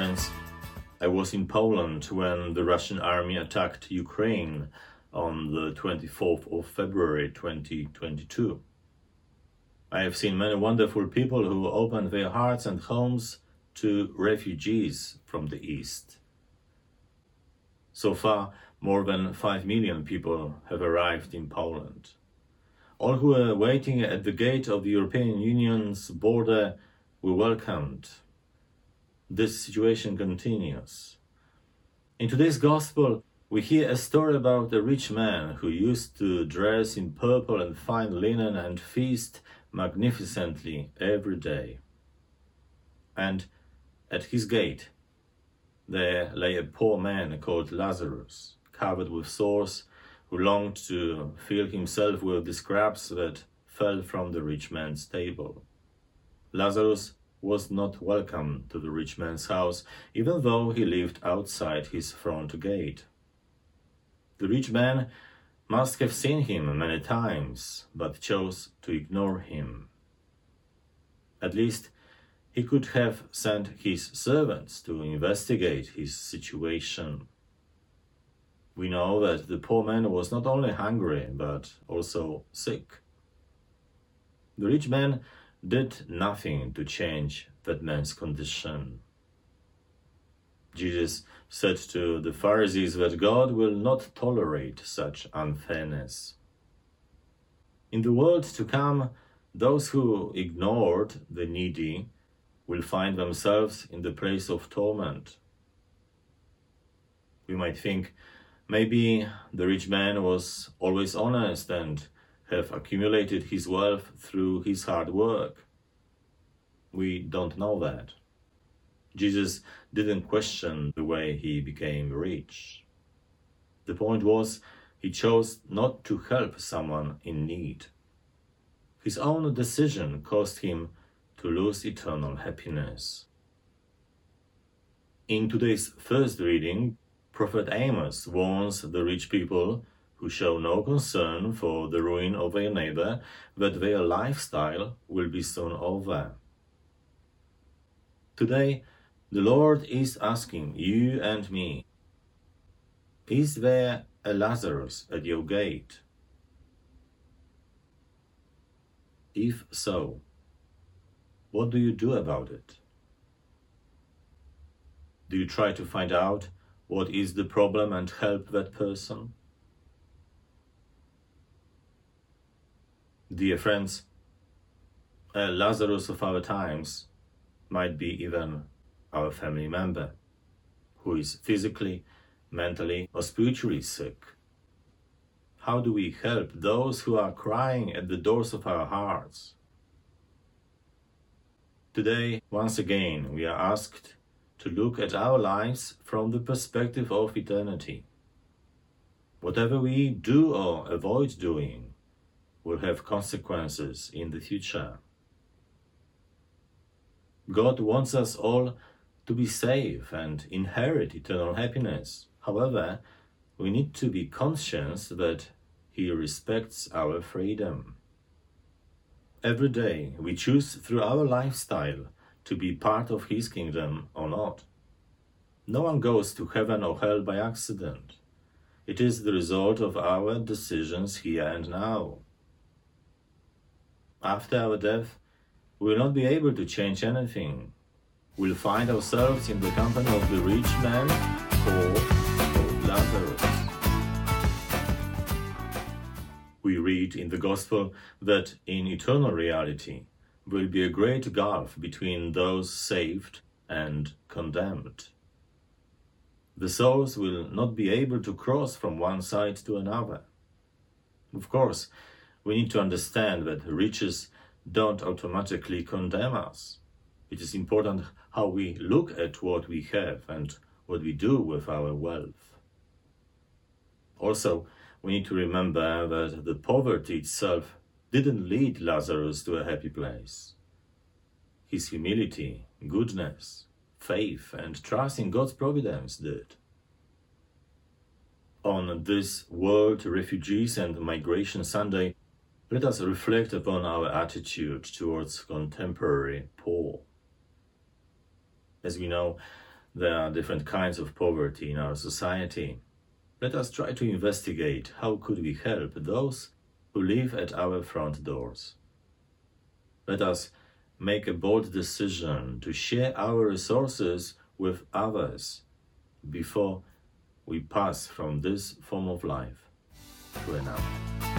friends, I was in Poland when the Russian army attacked Ukraine on the 24th of February 2022. I have seen many wonderful people who opened their hearts and homes to refugees from the East. So far, more than 5 million people have arrived in Poland. All who were waiting at the gate of the European Union's border were welcomed. This situation continues. In today's Gospel, we hear a story about a rich man who used to dress in purple and fine linen and feast magnificently every day. And at his gate, there lay a poor man called Lazarus, covered with sores, who longed to fill himself with the scraps that fell from the rich man's table. Lazarus was not welcome to the rich man's house, even though he lived outside his front gate. The rich man must have seen him many times, but chose to ignore him. At least, he could have sent his servants to investigate his situation. We know that the poor man was not only hungry, but also sick. The rich man did nothing to change that man's condition. Jesus said to the Pharisees that God will not tolerate such unfairness. In the world to come, those who ignored the needy will find themselves in the place of torment. We might think maybe the rich man was always honest and have accumulated his wealth through his hard work. We don't know that. Jesus didn't question the way he became rich. The point was, he chose not to help someone in need. His own decision caused him to lose eternal happiness. In today's first reading, Prophet Amos warns the rich people who show no concern for the ruin of their neighbor that their lifestyle will be soon over. Today, the Lord is asking you and me, is there a Lazarus at your gate? If so, what do you do about it? Do you try to find out what is the problem and help that person? Dear friends, a Lazarus of our times might be even our family member who is physically, mentally, or spiritually sick. How do we help those who are crying at the doors of our hearts? Today, once again, we are asked to look at our lives from the perspective of eternity. Whatever we do or avoid doing will have consequences in the future. God wants us all to be safe and inherit eternal happiness. However, we need to be conscious that He respects our freedom. Every day we choose through our lifestyle to be part of His kingdom or not. No one goes to heaven or hell by accident. It is the result of our decisions here and now. After our death, we will not be able to change anything. We'll find ourselves in the company of the rich man called Lazarus. We read in the Gospel that in eternal reality will be a great gulf between those saved and condemned. The souls will not be able to cross from one side to another. Of course, we need to understand that riches don't automatically condemn us. It is important how we look at what we have and what we do with our wealth. Also, we need to remember that the poverty itself didn't lead Lazarus to a happy place. His humility, goodness, faith, and trust in God's providence did. On this World Refugees and Migration Sunday, let us reflect upon our attitude towards contemporary poor. As we know, there are different kinds of poverty in our society. Let us try to investigate how could we help those who live at our front doors. Let us make a bold decision to share our resources with others before we pass from this form of life to another.